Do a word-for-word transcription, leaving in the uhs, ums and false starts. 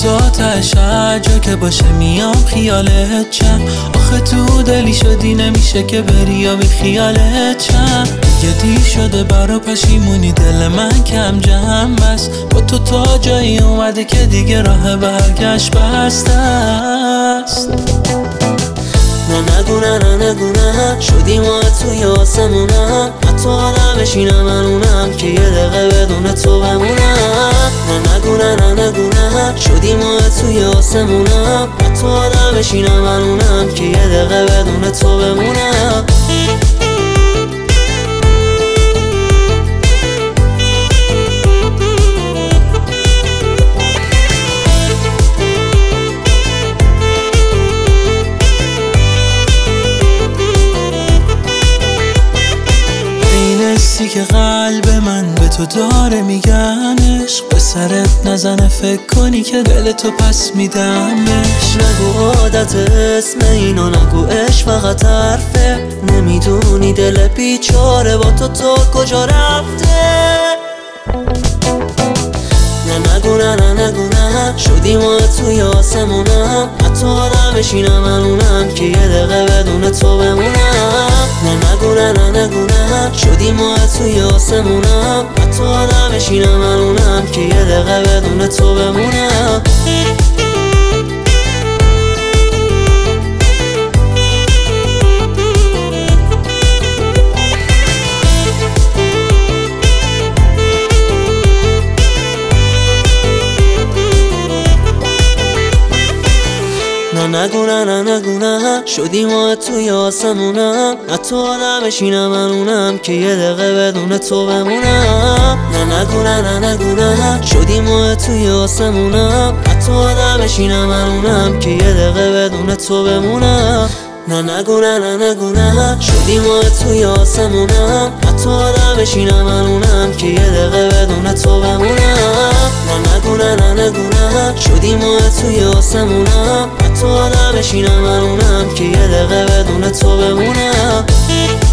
روزاتش هر جا که باشه میام خیالت چم. آخه تو دلی شدی نمیشه که بری یا بی خیالت چم. دیگه دیر شده برا پشیمونی دل من کم جمع بس. با تو تا جایی اومده که دیگه راه برگشت بسته است. نه نگو نه نه نگو نه شدی ما توی آسمونم. حتی آدم بشینم منونم که یه دقیقه بدون تو بمونم. نه نگو نه نه نگو نه شدی ما توی آسمونم. حتی آدم بشینم منونم که یه دقیقه بدون تو بمونم. حسی که قلب من به تو داره میگن عشق به سرت نزنه فکر کنی که دل تو پس میدمش. نگو عادت اسم اینو نگو عشق فقط حرفه. نمیدونی دل بیچاره با تو تو کجا رفته. نه نگو نه نه نگو نه شدی ما توی آسمونم. حتی آدم بشینم منونم که یه دقیقه بدون تو بمونم. نه نگو نه نه نگو نه شدی ما توی آسمونم. حتی آدم بشینم منونم که یه دقیقه بدون تو بمونم. نه نگو نه نه نگو نه شدی ما توی آسمونم. حتی آدم بشینم منونم که یه دقیقه بدون تو بمونم. نه نگو نه نه نگو نه شدی ما توی آسمونم. حتی آدم بشینم منونم که یه دقیقه بدون تو بمونم. نه نگو نه نه نگو نه شدی ما توی آسمونم. حتی آدم بشینم منونم که یه دقیقه بدون تو بمونم. نه نگو نه نه نگو نه شدی ما توی آسمونم. حتی آدم بشینم منونم که یه دقیقه بدون تو بمونم.